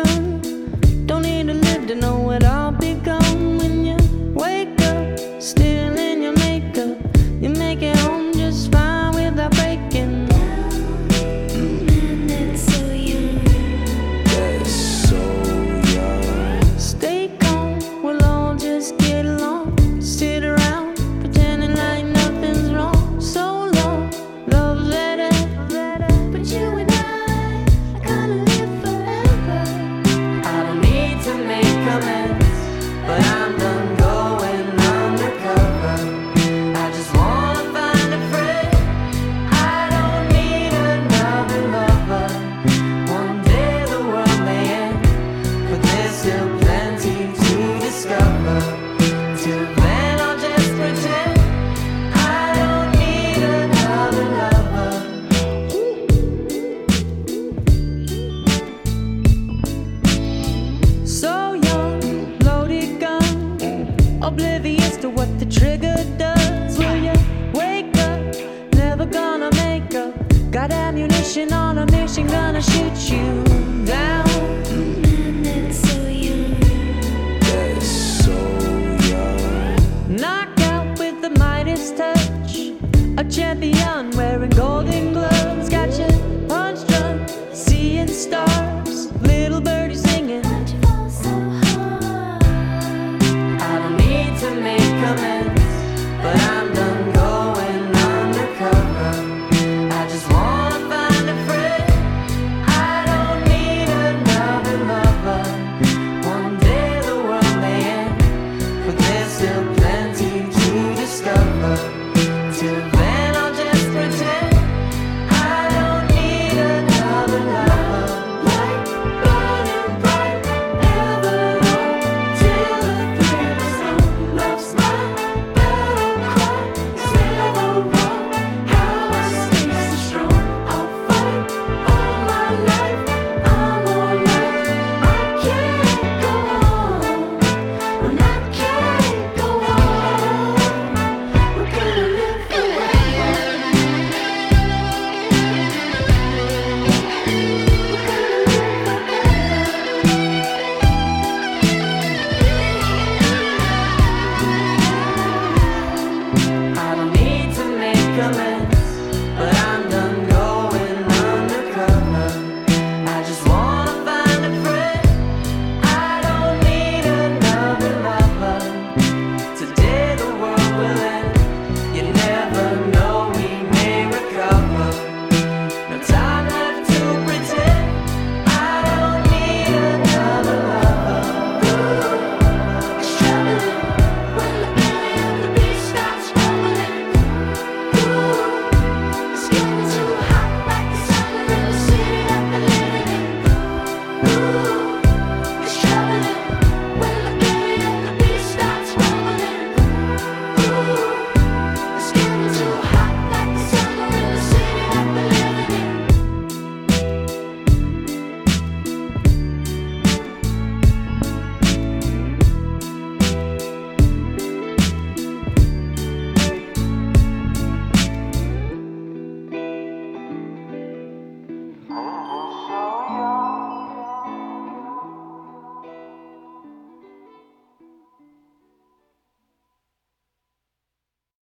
gun. Don't need to live to know what I'll become. When you wake up, still in your makeup, you make it home just fine without breaking. That's so young. That's so young. Stay calm, we'll all just get along. Sit around, pretending like nothing's wrong. So long, love letter. But you and I gotta live forever. I don't need to make amends, but I'm done going undercover. I just wanna find a friend. I don't need another lover. One day the world may end, but there's still plenty to discover. Till then I'll just pretend I don't need another lover. So young, loaded gun, oblivious to what the trigger does. Will you wake up? Never gonna make up. Got ammunition on a mission, gonna shoot you.